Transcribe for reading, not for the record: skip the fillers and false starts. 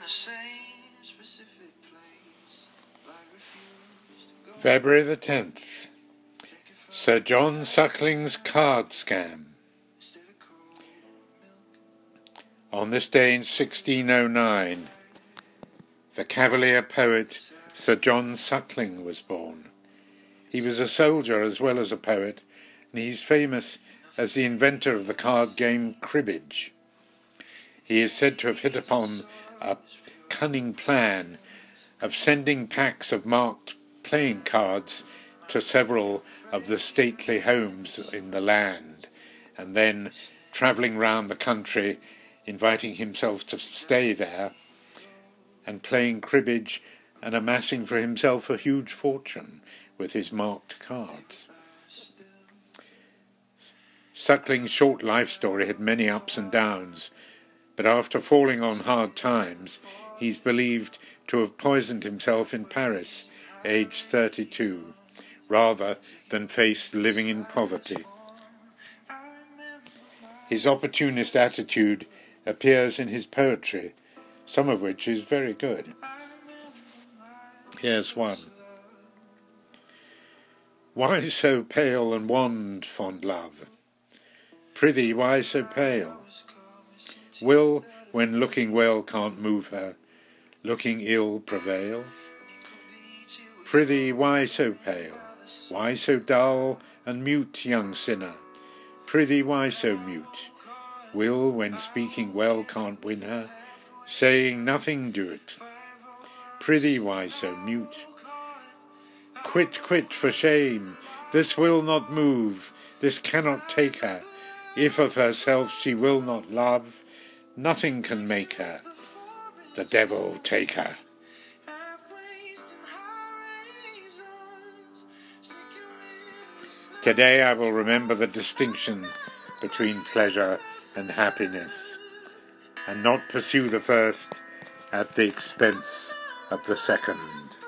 February the 10th. Sir John Suckling's card scam. On this day in 1609, the Cavalier poet Sir John Suckling was born. He was a soldier as well as a poet, and he's famous as the inventor of the card game cribbage. He is said to have hit upon a cunning plan of sending packs of marked playing cards to several of the stately homes in the land, and then travelling round the country, inviting himself to stay there, and playing cribbage and amassing for himself a huge fortune with his marked cards. Suckling's short life story had many ups and downs, but after falling on hard times, he's believed to have poisoned himself in Paris, aged 32, rather than face living in poverty. His opportunist attitude appears in his poetry, some of which is very good. Here's one. Why so pale and wan, fond love? Prithee, why so pale? Will, when looking well can't move her, looking ill prevail? Prithee, why so pale? Why so dull and mute, young sinner? Prithee, why so mute? Will, when speaking well can't win her, saying nothing do it? Prithee, why so mute? Quit, quit, for shame, this will not move, this cannot take her. If of herself she will not love, nothing can make her. The devil take her. Today I will remember the distinction between pleasure and happiness, and not pursue the first at the expense of the second.